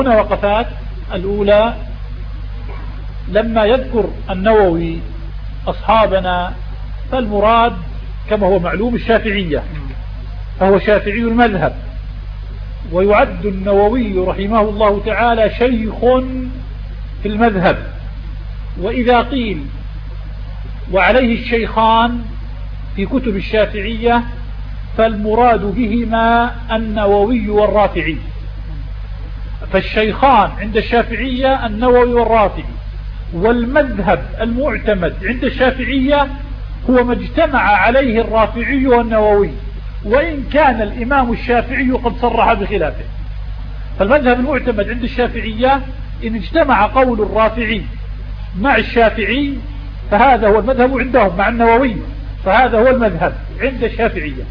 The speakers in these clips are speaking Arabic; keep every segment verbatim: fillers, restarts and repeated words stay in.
هنا وقفات. الأولى لما يذكر النووي أصحابنا فالمراد كما هو معلوم الشافعية، فهو شافعي المذهب، ويعد النووي رحمه الله تعالى شيخ في المذهب. وإذا قيل وعليه الشيخان في كتب الشافعية فالمراد بهما النووي والرافعي. فالشيخان عند الشافعية النووي والرافعي، والمذهب المعتمد عند الشافعية هو ما اجتمع عليه الرافعي والنووي، وإن كان الإمام الشافعي قد صرح بخلافه. فالمذهب المعتمد عند الشافعية إن اجتمع قول الرافعي مع الشافعي فهذا هو المذهب عندهم، مع النووي فهذا هو المذهب عند الشافعية.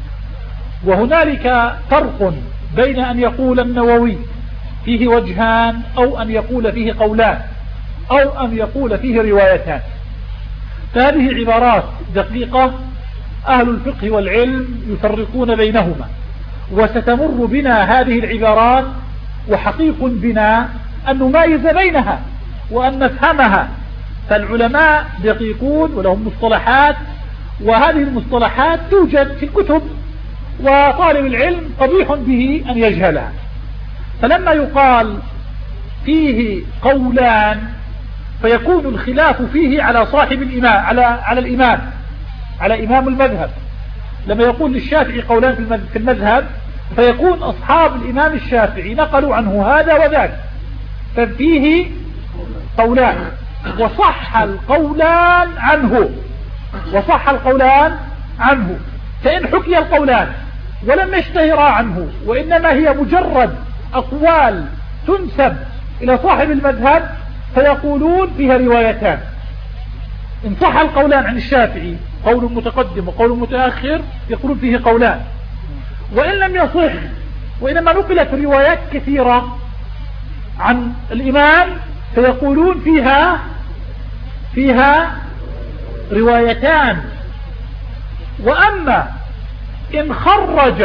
وهنالك فرق بين أن يقول النووي فيه وجهان أو أن يقول فيه قولان أو أن يقول فيه روايتان. فهذه عبارات دقيقة أهل الفقه والعلم يفرقون بينهما، وستمر بنا هذه العبارات وحقيق بنا أن نميز بينها وأن نفهمها. فالعلماء دقيقون ولهم مصطلحات، وهذه المصطلحات توجد في الكتب وطالب العلم قبيح به أن يجهلها. فلما يقال فيه قولان فيكون الخلاف فيه على صاحب الإمام، على على الإمام على إمام المذهب. لما يقول للشافعي قولان في المذهب فيكون أصحاب الإمام الشافعي نقلوا عنه هذا وذاك، ففيه قولان وصح القولان عنه وصح القولان عنه فإن حكي القولان ولم يشتهرا عنه وإنما هي مجرد أقوال تنسب إلى صاحب المذهب فيقولون فيها روايتان. إن صح القولان عن الشافعي قول متقدم وقول متأخر يقولون فيه قولان، وإن لم يصح وإنما نقلت روايات كثيرة عن الإمام فيقولون فيها فيها روايتان. وأما إن خرج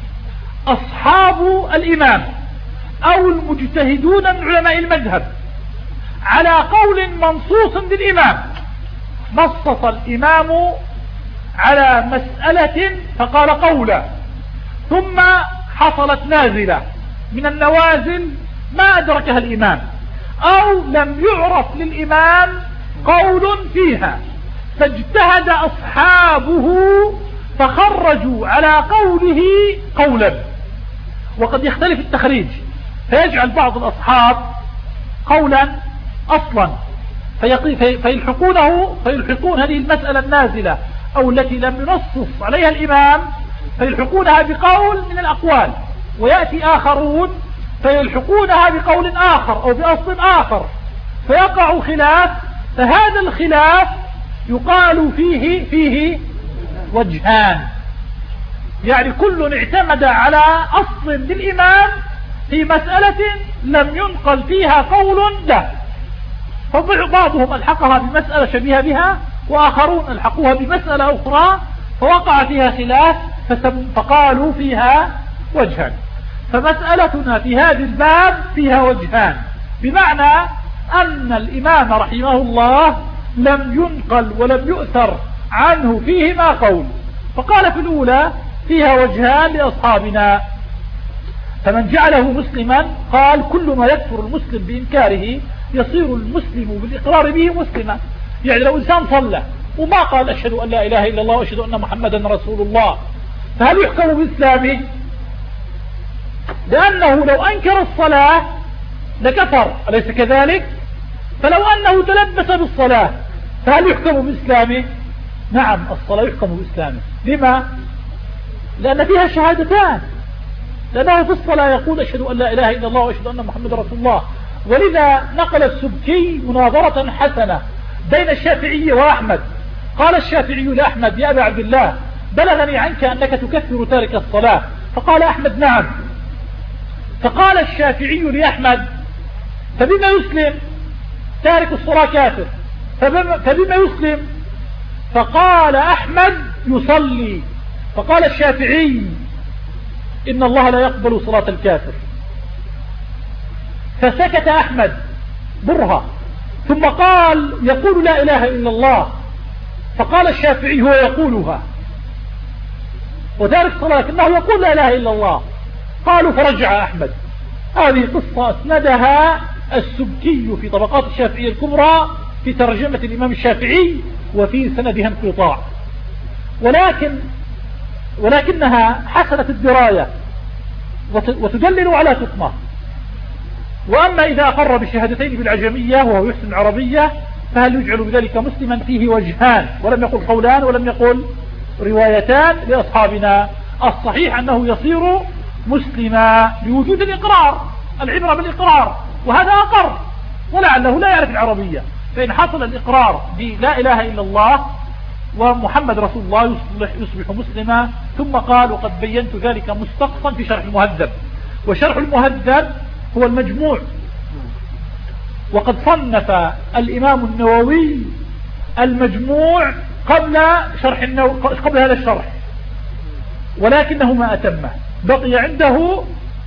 أصحاب الإمام أو المجتهدون من علماء المذهب على قول منصوص للإمام، نصص الإمام على مسألة فقال قولا ثم حصلت نازلة من النوازل ما أدركها الإمام أو لم يعرف للإمام قول فيها فاجتهد أصحابه فخرجوا على قوله قولا. وقد يختلف التخريج فيجعل بعض الأصحاب قولا أصلا فيلحقونه فيلحقون هذه المسألة النازلة أو التي لم ينصص عليها الإمام فيلحقونها بقول من الأقوال، ويأتي آخرون فيلحقونها بقول آخر أو بأصل آخر فيقع خلاف. فهذا الخلاف يقال فيه فيه وجهان، يعني كل اعتمد على أصل للإمام في مسألة لم ينقل فيها قول له، فبعضهم ألحقها بمسألة شبيهة بها وآخرون ألحقوها بمسألة أخرى فوقع فيها خلاف فقالوا فيها وجهان. فمسألتنا في هذا الباب فيها وجهان، بمعنى أن الإمام رحمه الله لم ينقل ولم يؤثر عنه فيهما قول، فقال في الأولى فيها وجهان لأصحابنا. فمن جعله مسلما قال كل ما يكفر المسلم بإنكاره يصير المسلم بالإقرار به مسلما. يعني لو إنسان صلى وما قال أشهد أن لا إله إلا الله وأشهد أن محمدا رسول الله فهل يحكم بإسلامه؟ لأنه لو أنكر الصلاة لكفر، أليس كذلك؟ فلو أنه تلبس بالصلاة فهل يحكم بإسلامه؟ نعم، الصلاة يحكم بإسلامه. لما؟ لأن فيها شهادتان، لأنه في الصلاة يقول أشهد أن لا إله إلا الله وأشهد أن محمد رسول الله. ولذا نقل السبكي مناظرة حسنة بين الشافعي وأحمد. قال الشافعي لأحمد يا أبا عبد الله بلغني عنك أنك تكفر تارك الصلاة، فقال أحمد نعم. فقال الشافعي لأحمد فبما يسلم؟ تارك الصلاة كافر. فبما يسلم؟ فقال أحمد يصلي. فقال الشافعي إن الله لا يقبل صلاة الكافر. فسكت أحمد برهة، ثم قال يقول لا إله إلا الله، فقال الشافعي هو يقولها وذلك صلاة لكنه يقول لا إله إلا الله. قالوا فرجع أحمد. هذه قصة أسندها السبكي في طبقات الشافعية الكبرى في ترجمة الإمام الشافعي وفي سندها انقطاع، ولكن ولكنها حسنت الدراية وتدلل على تقمة. وأما إذا أقر بالشهادتين بالعجمية وهو يحسن العربية فهل يجعل بذلك مسلما؟ فيه وجهان، ولم يقل قولان ولم يقل روايتان لأصحابنا. الصحيح أنه يصير مسلما بوجود الإقرار، العبرة بالإقرار، وهذا أقر ولعله لا يعرف العربية، فإن حصل الإقرار بلا إله إلا الله ومحمد رسول الله يصبح, يصبح مسلما. ثم قال وقد بينت ذلك مستقصا في شرح المهذب، وشرح المهذب هو المجموع، وقد صنف الإمام النووي المجموع قبل شرح النو... قبل هذا الشرح، ولكنه ما أتمه، بقي عنده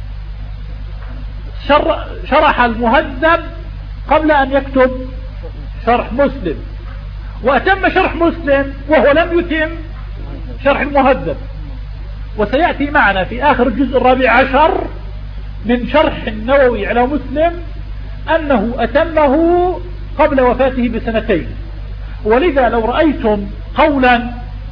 شر... شرح المهذب قبل أن يكتب شرح مسلم، وأتم شرح مسلم وهو لم يتم شرح المهذب. وسيأتي معنا في آخر الجزء الرابع عشر من شرح النووي على مسلم أنه أتمه قبل وفاته بسنتين. ولذا لو رأيتم قولا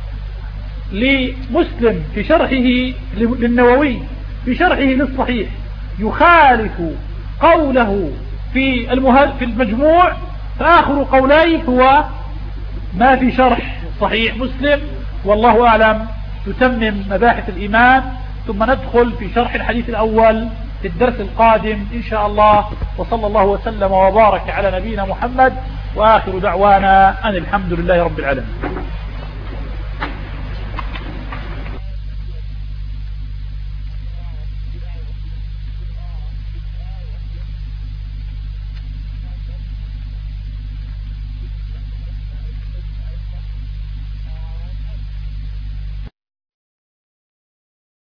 لمسلم في شرحه للنووي في شرحه للصحيح يخالف قوله في في المجموع، فآخر قوليه هو ما في شرح صحيح مسلم. والله أعلم. تتمم مباحث الإيمان، ثم ندخل في شرح الحديث الأول في الدرس القادم إن شاء الله. وصلى الله وسلم وبارك على نبينا محمد، وآخر دعوانا أن الحمد لله رب العالمين.